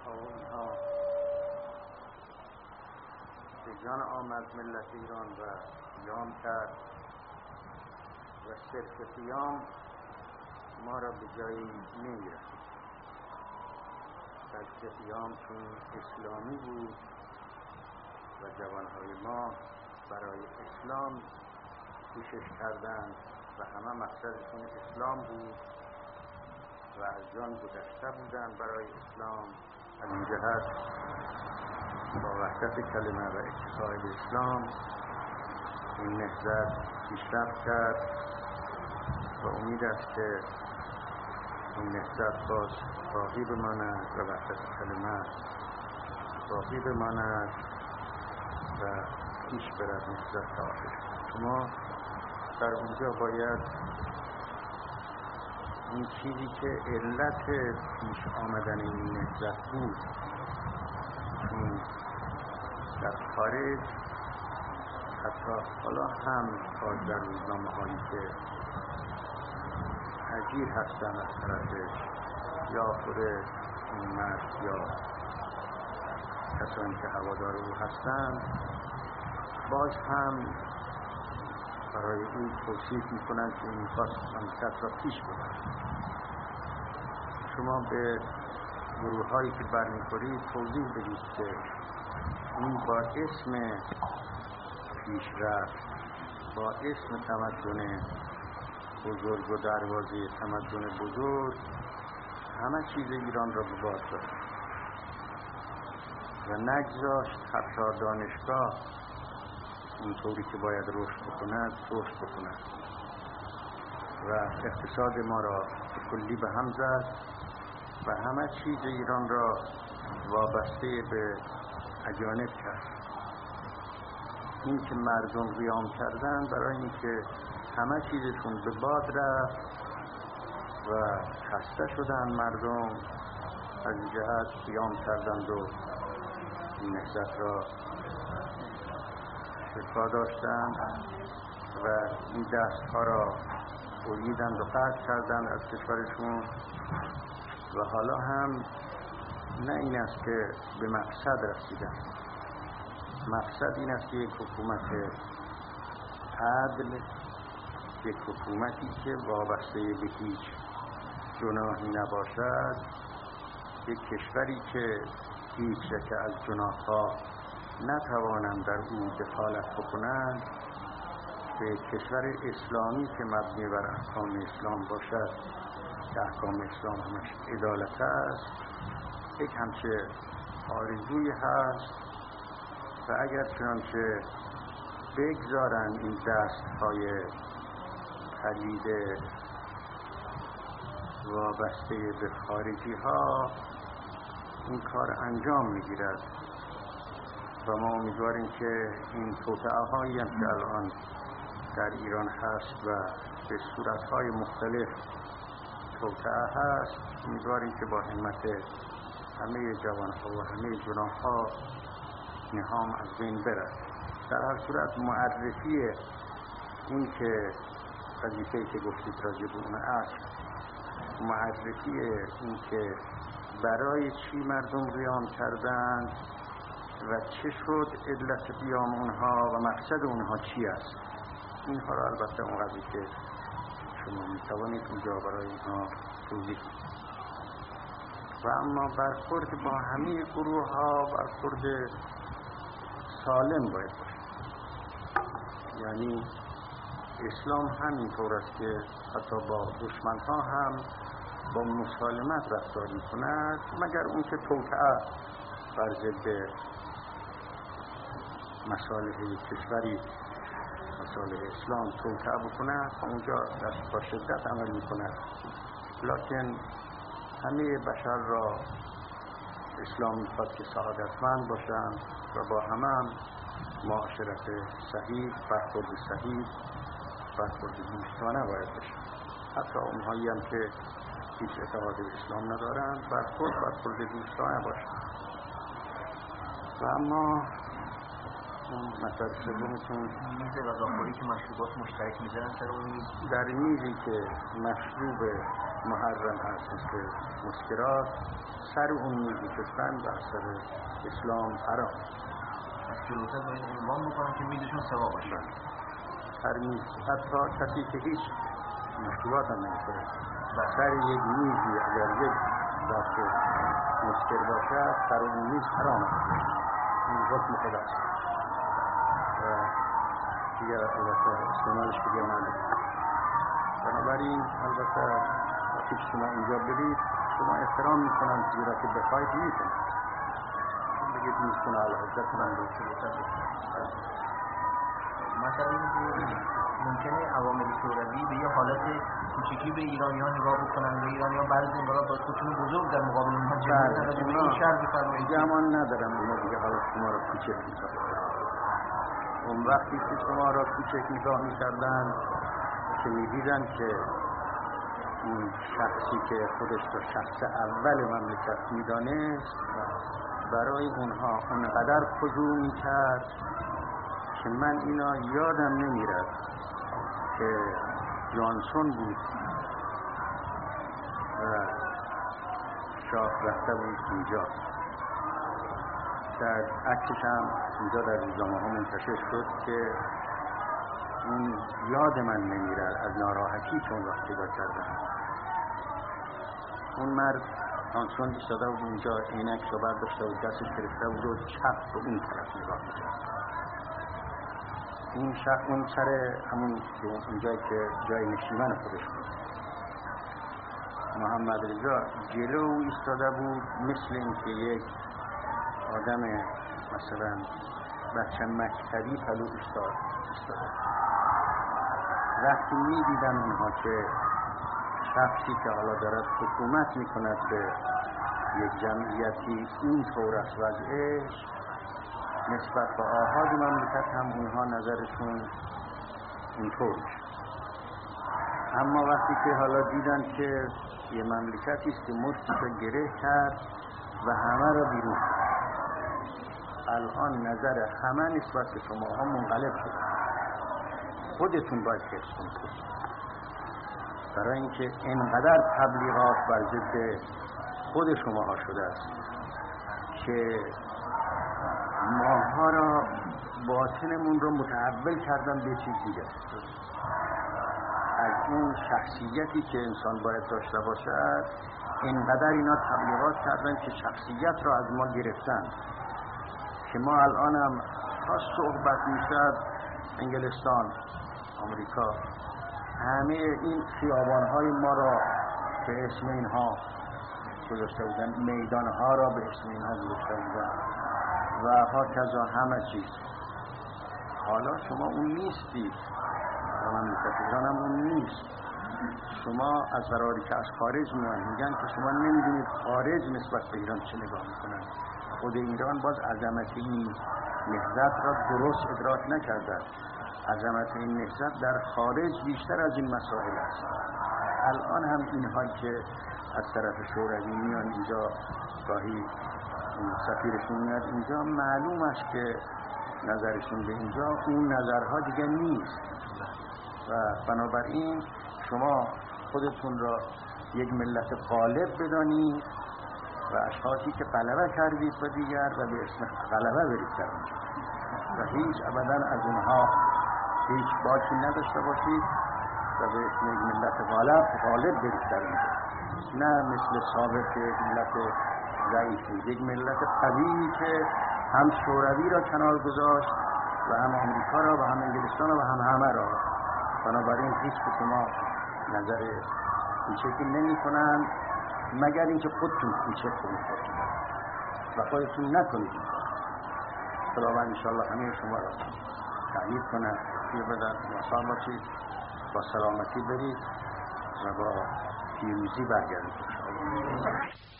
آنها به جان آمد ملت ایران و قیام کرد و صرف قیام ما را به جایی نمی‌رسید، بلکه قیام چون اسلامی بود و جوانهای ما برای اسلام کوشش کردند و همه مقصدشون اسلام بود و از جان گذشته بودند برای اسلام. از این جهت با وحدت کلمه و اتحاد اسلام این نهضت پیشرفت کرد و امید است که این نهضت باز باقی بماند و وحدت کلمه باقی بماند و پیش برد نهضت تا آخر. شما در اونجا باید این چیزی که علت پیش آمدن این نهضت بود، چون در خارج حتی حالا هم در روزنامه هایی که حجیر هستن از طرفش یا خود اون مرد یا کسانی که هوادار او هستن، باز هم برای او توصیف میکنند که این خواست مملکت را پیش ببرد. شما به گروه هایی که برمیخورید توضیح بدید که این با اسم پیشرفت، با اسم تمدن بزرگ و دروازه تمدن بزرگ همه چیز ایران را به باد داد و نگذاشت حتی دانشگاه اونطوری که باید رشد بکند و اقتصاد ما را به کلی به هم زد و همه چیز ایران را وابسته به اجانب کرد. این که مردم قیام کردن برای اینکه همه چیزشون به باد رفت و خسته شدن مردم، از این جهت قیام کردند و این نهضت را شفا داشتند و این دستها را بریدند و قطع کردند از کشورشون. و حالا هم نه این است که به مقصد رسیدن، مقصد این است که یک حکومت عدل، یک حکومتی که وابسته به هیچ جناحی نباشد، یک کشوری که هیچ یک از جناح‌ها نتوانند در او دخالت بکنند، به کشور اسلامی که مبنی بر احکام اسلام باشد که احکام اسلام همش عدالت است. یک همچه آرزوی هست و اگر چنانچه بگذارن این دست‌های پلید وابسته به خارجی ها این کار انجام میگیرد و ما امیدواریم که این توطئه هایی هم که الان در ایران هست و به صورت های مختلف توطئه هست، امیدواریم که با همت همه جوان ها و همه جناح ها نهام از بین برد. در هر صورت معرفی این که وظیفه‌ای که گفتید راجع به اون اصل، معرفی این که برای چی مردم قیام کردند و چه شد علت قیام اونها و مقصد اونها چی است، اینها را البته اونقدر که شما میتوانید اونجا برای اینها توضیح کنید. و اما برخورد با همه گروه ها برخورد سالم باید باشه. یعنی اسلام همینطور است که حتی با دشمن ها هم با مسالمت رفتار می‌کند، مگر اون که توطئه بر ضد مصالح کشوری، مصالح اسلام توطئه بکند، اونجا دست با شدت عمل می‌کند. لکن همه بشر را اسلام می‌خواد که سعادتمند باشند و با هم معاشرت صحیح، برخورد صحیح، برخورد دوستانه باید بشه. حتی اونهایی هم که هیچ اعتقاد اسلام ندارند، برخورد دوستانه باشه. و اما مطلب سومتون میز غذاخوری که مشروبات مشترک میزنن سر اون میز، در میزی که مشروب محرم هست مثل مسکرات سر اون میز نشستن بر سر اسلام حرام. از جلوتر باید عنوان بکنم که میزشون سوا باشه. سر میز، حتی کسی که هیچ مشکلات هم نمی‌کنه سر یک میزی اگر یک وقت مشکل باشه سر اون میز حرام است. این حکم خداست و دیگه البته استعمالش دیگه معلوم. بنابراین البته وقتی شما اینجا برید شما احترام میکنن زیرا که بخواید میکنن بگید میشون علاقه کنن به مثلا ممکنه عوامل شوروی به یه حالت کوچیکی به ایرانیان نگاه بکنن و ایرانیان بعد از این باید خودشون بزرگ در مقابل اونها جلوه نداده به این شر بفرمایید. گمان ندارم اونا دیگه حالا شما را کوچک میکنن. اون وقتی که شما را کوچک نگاه میکردن که میدیدن که این شخصی که خودش رو شخص اول مملکت میدانست برای اونها اونقدر خضوع میکرد که من اینا یادم نمیرد که جانسون بود و شاه رفته بود اینجا. در عکسش هم اینجا در روزنامه ها منتشر شد که اون یاد من نمیرد از ناراحتی چون وقت پیدا کردم. اون مرد جانسون ایستاده بود اونجا، عینک رو برداشته بود دستش گرفته بود و چپ به اون طرف نگاه می‌کرد. این اون سر همون اونجایی که جای نشیمن خودش بود. محمد رضا جلو ایستاده بود مثل اینکه یک آدم مثلا بچه مکتبی پلو ایستاده. وقتی می‌دیدم اونها که شخصی که حالا دارد حکومت میکند به یک جمعیتی این طور است وضعش نسبت به آحاد مملکت هم اونها نظرشون اینطور میشه. اما وقتی که حالا دیدن که یه مملکتی است که مشتش رو گره کرد و همه را بیرون کرد، الان نظر همه نسبت به شما ها منقلب شده. خودتون باید حفظ کنید برای اینکه اینقدر تبلیغات بر ضد خود شماها شده است که ماها را باطنمون رو متحول کردن به چیز دیگه. از اون شخصیتی که انسان باید داشته باشد اینقدر اینا تبلیغات کردن که شخصیت را از ما گرفتن که ما الان هم تا صحبت میشد انگلستان، آمریکا، همه این خیابان‌های ما را به اسم اینها گذاشته بودن، میدان‌ها را به اسم اینها گذاشته بودن و هاکذا همه چیز. حالا شما اون نیستید و مملکت ایران هم اون نیست. شما از قراری که از خارج میگن که شما نمیدونید خارج نسبت به ایران چه نگاه میکنن. خود ایران باز عظمت این نهضت را درست ادراک نکرده. عظمت این نهضت در خارج بیشتر از این مسائل است. الان هم اینهایی که از طرف شوروی میان اینجا، گاهی سفیرشون میاد اینجا، معلوم است که نظرشون به اینجا اون نظرها دیگه نیست و بنابراین شما خودتون را یک ملت غالب بدانید و اشخاصی که غلبه کردید و دیگر و به اسم غلبه برید در اونجا و هیچ ابدا از اونها هیچ باکی نداشته باشید و به اسم یک ملت غالب برید در اونجا، نه مثل سابق یک ملت ضعیفی، یک ملت قوی که هم شوروی را کنار گذاشت و هم آمریکا را و هم انگلستان را و هم همه را. بنابراین هیچ به شما نظر کوچکی نمی کنند مگر اینکه خودتون کوچک کنید و خودتون نکنید. خداوند انشاءالله همه شما را تأیید کنه، توی بدن موفق باشید، با سلامتی برید و با پیروزی برگردید.